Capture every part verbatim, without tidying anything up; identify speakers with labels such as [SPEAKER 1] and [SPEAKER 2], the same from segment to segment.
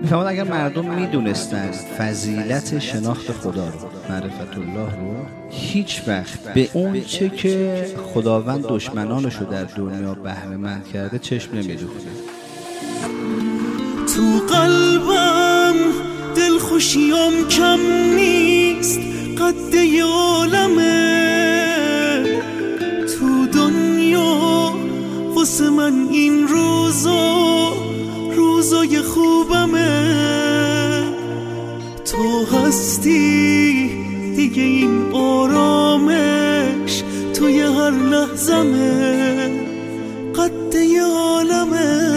[SPEAKER 1] میفهمد اگر مردم میدونستن فضیلت شناخت خدا رو، معرفت الله رو، هیچ وقت به اون چه که خداوند دشمنانش رو در دنیا بهره مند کرده چشم نمیدوختن.
[SPEAKER 2] تو قلبم دل خوشیم کم نیست، قد یه عالمه تو دنیا، واسه من این روزا روزای خوبمه. تو هستی دیگه، این آرامش توی هر لحظمه، قد یه عالمه.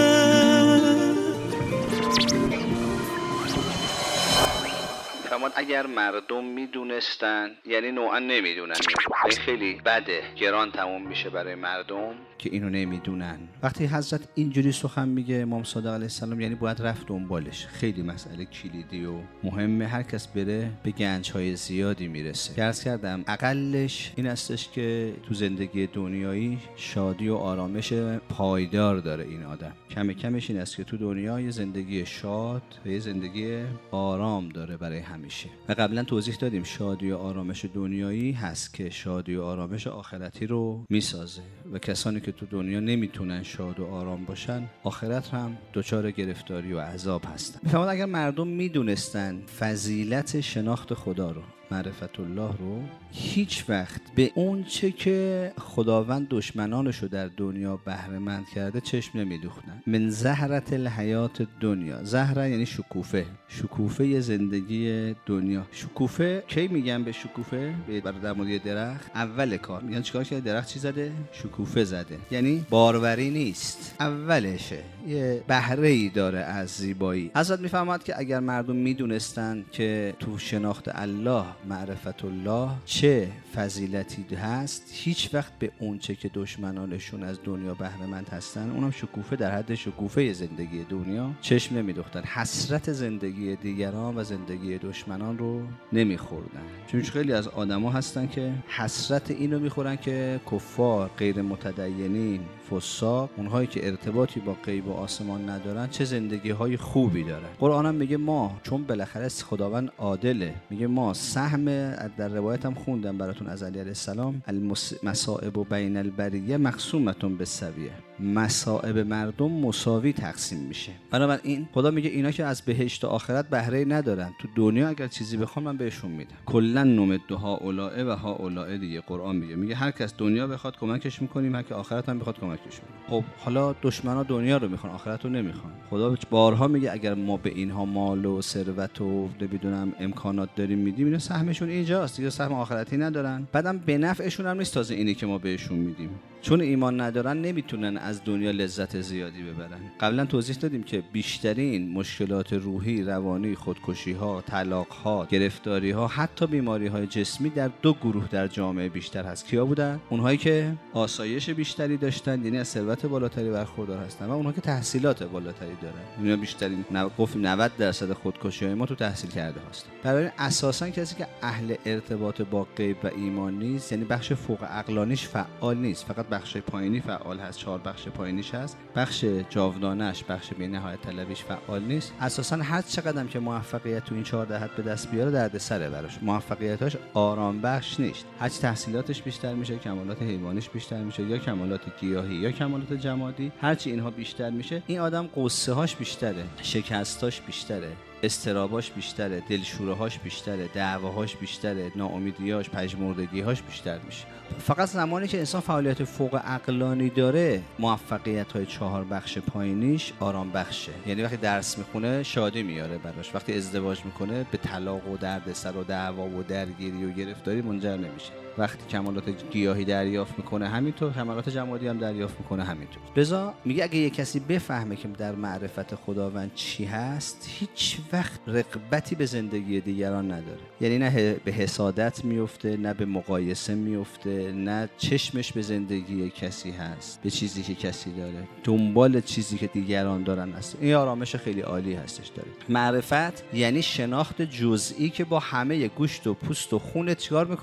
[SPEAKER 1] اگر مردم میدونستن، یعنی نوعا نمیدونن، این خیلی بده، گران تموم میشه برای مردم که اینو نمیدونن. وقتی حضرت اینجوری سخن میگه امام صادق علیه السلام، یعنی باید رفت دنبالش. خیلی مسئله کلیدی و مهمه، هر کس بره به گنج‌های زیادی میرسه. که عرض کردم اقلش این استش که تو زندگی دنیایی شادی و آرامش پایدار داره این آدم. کم کمش این است که تو دنیا یه زندگی شاد و یه زندگی آرام داره برای همیشه. و قبلا توضیح دادیم شادی و آرامش دنیایی هست که شادی و آرامش آخرتی رو میسازه و کسانی که تو دنیا نمیتونن شاد و آرام باشن، آخرت هم دچار گرفتاری و عذاب هستن. میفهمد اگر مردم میدونستن فضیلت شناخت خدا رو، معرفت الله رو، هیچ وقت به اون چه که خداوند دشمنانش رو در دنیا بهره مند کرده چشم نمیدوختن. من زهرت الحیات دنیا. زهره یعنی شکوفه، شکوفه زندگی دنیا. شکوفه کی میگن به شکوفه؟ برای در مورد درخت اول کار میگن چیکار که درخت چی زده؟ شکوفه زده، یعنی باروری نیست، اولشه، یه بهره ای داره از زیبایی. حضرت میفهمد که اگر مردم میدونستن که تو شناخت الله، معرفت الله، چه فضیلتی هست، هیچ وقت به اون چه که دشمنانشون از دنیا بهره مند هستن، اونم شکوفه در حد شکوفه زندگی دنیا، چشم نمیدوختن. حسرت زندگی دیگران و زندگی دشمنان رو نمیخوردن. چون خیلی از آدما هستن که حسرت اینو میخورن که کفار، غیر متدینین، فساق، اونهایی که ارتباطی با غیب و آسمان ندارن، چه زندگی های خوبی دارن. قرآن هم میگه ما، چون بالاخره خداوند عادله، میگه ما سهم، در روایت هم خوندم براتون از علی علیه السلام، المصائب بین البریه مقسومتون بالسویه، مصائب مردم مساوی تقسیم میشه. بنابراین خدا میگه اینا که از بهشت و آخرت بهره ندارن، تو دنیا اگر چیزی بخوام من بهشون میدم. کلا نمد هؤلاء و هؤلاء، دیگه قرآن میگه میگه هر کس دنیا بخواد کمکش میکنیم، هر کی آخرت هم بخواد کمکش میکنیم. خب حالا دشمنا دنیا رو میخوان، آخرت رو نمیخوان. خدا بارها میگه اگر ما به اینها مال و ثروت و نمیدونم امکانات داریم میدیم، اینا سهمشون اینجاست دیگه، سهم آخرتی ندارن، بعدم به نفعشون هم نیست. تازه اینی که ما بهشون میدیم، چون ایمان ندارن نمیتونن از دنیا لذت زیادی ببرن. قبلا توضیح دادیم که بیشترین مشکلات روحی، روانی، خودکشی ها، طلاق ها، گرفتاری ها، حتی بیماری های جسمی در دو گروه در جامعه بیشتر هست. کیا بودن؟ اونهایی که آسایش بیشتری داشتن، یعنی از ثروت بالاتری برخوردار هستن، و اونها که تحصیلات بالاتری دارن. اینا بیشترین گفتیم نود درصد خودکشی های ما تو تحصیل کرده هست. برای اساسا کسی که اهل ارتباط با غیب و ایمان نیست، یعنی بخش فوق عقلانیش فعال نیست، فقط بخش پایینی فعال هست، چهار بخش پایینیش هست، بخش جاودانش، بخش بی‌نهایت طلبیش فعال نیست. اساسا هر چقدر که موفقیت تو این چهار دهه به دست بیاره دردسره براش، موفقیتاش آرام بخش نیست. هر چی تحصیلاتش بیشتر میشه، کمالات حیوانیش بیشتر میشه، یا کمالات گیاهی یا کمالات جمادی، هر چی اینها بیشتر میشه، این آدم قصه هاش بیشتره، شکستاش بیشتره، استراباش بیشتره، دلشوره‌هاش بیشتره، دعواهاش بیشتره، ناامیدیاش، پژمردگی‌هاش بیشتر میشه. فقط زمانی که انسان فعالیت فوق عقلانی داره، موفقیت‌های چهار بخش پایینیش آرام بخشه. یعنی وقتی درس میخونه شادی میاره براش، وقتی ازدواج میکنه به طلاق و دردسر و دعوا و درگیری و گرفتاری منجر نمیشه، وقتی کمالات گیاهی دریافت میکنه همینطور، کمالات جمادی هم دریافت میکنه همینطور. لذا میگه اگه یه کسی بفهمه که در معرفت خداوند چی هست، هیچ وقت رغبتی به زندگی دیگران نداره. یعنی نه به حسادت میفته، نه به مقایسه میفته، نه چشمش به زندگی کسی هست، به چیزی که کسی داره، دنبال چیزی که دیگران دارن هست. این آرامش خیلی عالی هستش داره. معرفت یعنی شناخت جزئی که با همه گوشت و پوست و خونت چیکار میکنی؟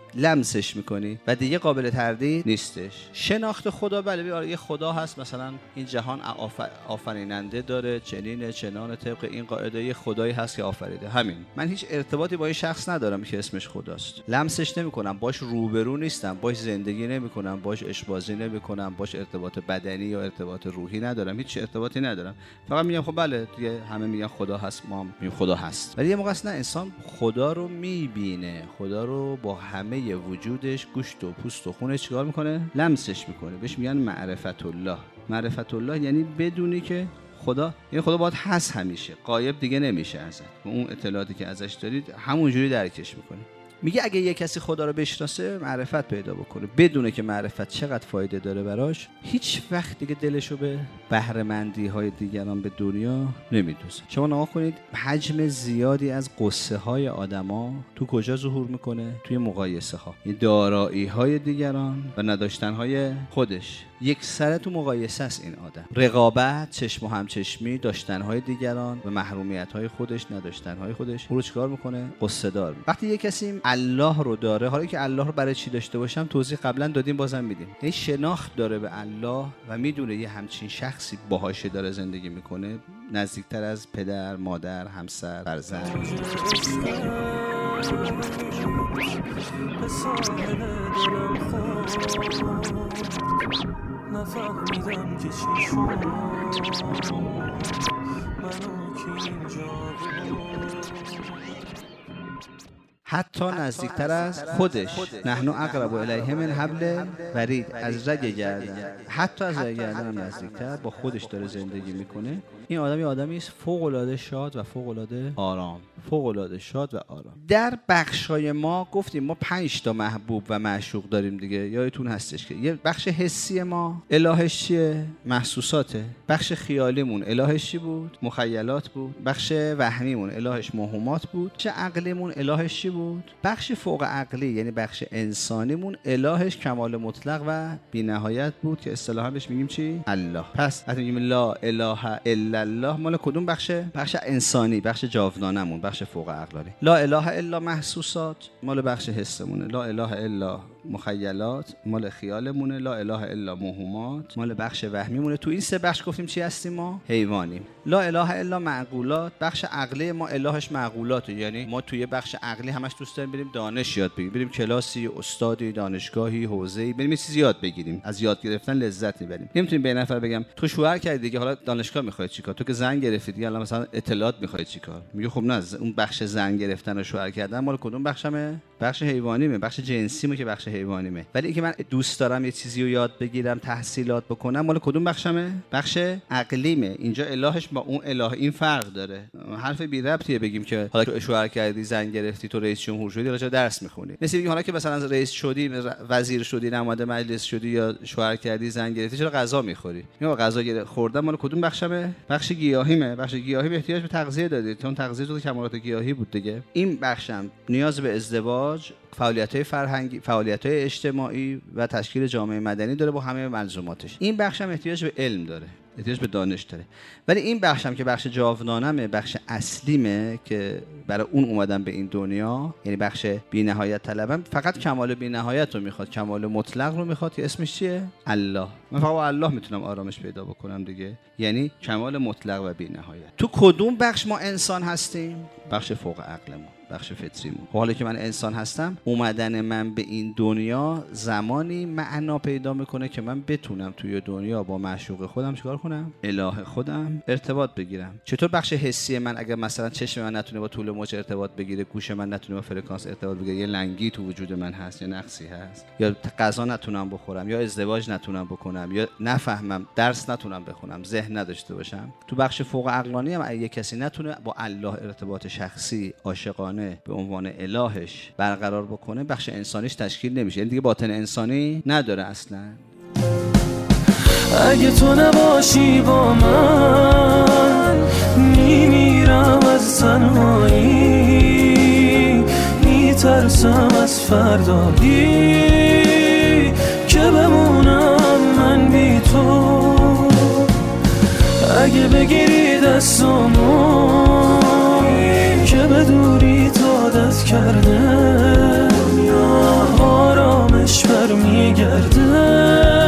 [SPEAKER 1] لمسش میکنی و دیگه قابل تردید نیستش. شناخت خدا، بله یه خدا هست، مثلا این جهان آفریننده داره، چنینه چنانه، طبق این قاعده یه خدایی هست که آفریده، همین. من هیچ ارتباطی با این شخص ندارم که اسمش خداست، لمسش نمیکنم، باش روبرو نیستم، باش زندگی نمیکنم، باش عشق بازی نمیکنم، باش ارتباط بدنی یا ارتباط روحی ندارم، هیچ ارتباطی ندارم. فقط میگم خب بله دیگه همه میگن خدا هست، ما میگیم خدا هست. ولی یه موقع نه، انسان خدا رو میبینه، خدا رو با همه وجودش، گوشت و پوست و خونش چیکار میکنه؟ لمسش میکنه. بهش میگن معرفت الله. معرفت الله یعنی بدونی که خدا، یعنی خدا باید هست، همیشه غایب دیگه نمیشه ازت، اون اطلاعاتی که ازش دارید همونجوری درکش میکنه. میگه اگه یه کسی خدا رو بشناسه، معرفت پیدا بکنه، بدونه که معرفت چقدر فایده داره براش، هیچ وقت دیگه دلشو به بهره مندی های دیگران به دنیا نمیدوزه. شما نگاه کنید حجم زیادی از قصه های آدما تو کجا ظهور میکنه؟ توی مقایسه ها، این دارایی های دیگران و نداشتن های خودش. یک سره تو مقایسه است این آدم، رقابت، چشم و همچشمی، داشتن های دیگران و محرومیت های خودش، نداشتن های خودش، او رو چیکار میکنه؟ قصه دار. وقتی یک کسی الله رو داره، حالا که الله رو برای چی داشته باشم توضیح قبلا دادیم، بازم میدیم، یعنی شناخت داره به الله و میدونه یه همچین شخصی باهاش داره زندگی میکنه، نزدیکتر از پدر، مادر، همسر، فرزند. نفهمیدم که چی شد منو که اینجا حتی نزدیکتر از خودش. نحن اقرب الیه من حبل ورید، از رگ گردن، حتی از رگ گردن هم نزدیکتر، با خودش داره زندگی میکنه. این آدمی آدمی است فوق العاده شاد و فوق العاده آرام، فوق العاده شاد و آرام. در بخشای ما گفتیم ما پنج تا محبوب و معشوق داریم دیگه، یادتون هستش که یه بخش حسی ما الهش چیه؟ محسوساته. بخش خیالیمون الهش چی بود؟ مخیلات بود. بخش وهمیمون الهش موهومات بود. بخش عقلیمون الهش چی بود؟ بخش فوق عقلی یعنی بخش انسانیمون الهش کمال مطلق و بی‌نهایت بود که اصطلاحا بهش میگیم چی؟ الله. پس وقتی میگیم لا اله الا الله، مال کدوم بخشه؟ بخش انسانی، بخش جاودانمون، بخش فوق عقلانی. لا اله الا محسوسات مال بخش حسمونه. لا اله الا مخیلات مال خیالمونه. لا اله الا موهومات مال بخش وهمیمونه. تو این سه بخش گفتیم چی هستیم ما؟ حیوانیم. لا اله الا معقولات، بخش عقلی ما الهش معقولاته، یعنی ما توی بخش عقلی همش دوست داریم بریم دانش یاد بگیریم، بریم کلاسی، استادی، دانشگاهی، حوزه‌ای، بریم چیزی یاد بگیریم، از یاد گرفتن لذت میبریم. نمیتونیم به نفر بگم تو شوهر کردی دیگه حالا دانشگاه میخوای چیکار؟ تو که زن گرفتی دیگه الان مثلا اطلاعات میخوای چیکار؟ میگه خب نه، اون بخش زن گرفتن و شوهر کردن مال کدوم بخشمه؟ بخش حیوانیمه، بخش جنسیمه که بخش حیوانیمه. ولی اینکه من دوست دارم یه چیزی رو یاد بگیرم، تحصیلات بکنم، مال کدوم بخشمه؟ بخش عقلیمه. اینجا الهش با اون اله این فرق داره. حرف بی ربطیه بگیم که حالا که شوهر کردی، زن گرفتی، تو رئیس جمهور شدی، راجع درس میخونی. مثل اینکه حالا که مثلا رئیس شدی، وزیر شدی، نماینده مجلس شدی یا شوهر کردی، زن گرفتی، چرا غذا میخوری؟ میگم غذا خوردن مال کدوم بخشمه؟ بخش گیاهیمه. بخش گیاهی احتیاج به تغذیه داره، چون تغذیه تو کمالات گیاهی بود دیگه. این بخشم نیاز به ازدواج، فعالیت‌های فرهنگی، فعالیت‌های اجتماعی و تشکیل جامعه مدنی داره با همه ملزوماتش. این بخشم احتیاج به علم داره، احتیاج به دانش داره. ولی این بخشم که بخش جاودانمه، بخش اصلیمه که برای اون اومدم به این دنیا، یعنی بخش بی‌نهایت طلبم، فقط کمال بی‌نهایت رو میخواد، کمال مطلق رو میخواد که اسمش چیه؟ الله. من فقط با الله میتونم آرامش پیدا بکنم دیگه، یعنی کمال مطلق و بی‌نهایت. تو کدوم بخش ما انسان هستیم؟ بخش فوق عقلمون، بخش فطریمون. حالا که من انسان هستم، اومدن من به این دنیا زمانی معنا پیدا میکنه که من بتونم توی دنیا با معشوق خودم چیکار کنم؟ اله خودم ارتباط بگیرم. چطور بخش حسی من اگر مثلا چشم من نتونه با طول موج ارتباط بگیره، گوش من نتونه با فرکانس ارتباط بگیره، یه لنگی تو وجود من هست یا نقصی هست، یا غذا نتونم بخورم، یا ازدواج نتونم بکنم، یا نفهمم، درس نتونم بخونم، ذهن نداشته باشم، تو بخش فوق عقلانی هم اگه کسی نتونه با الله ارتباط شخصی، عاشقانه به عنوان الهش برقرار بکنه، بخش انسانیش تشکیل نمیشه، یعنی دیگه باطن انسانی نداره اصلا.
[SPEAKER 2] اگه تو نباشی با من، میمیرم از تنهایی، میترسم از فردایی که بمونم من بی تو. اگه بگیری دستامو که به دوری عادت کرده، دنیا برمیگرده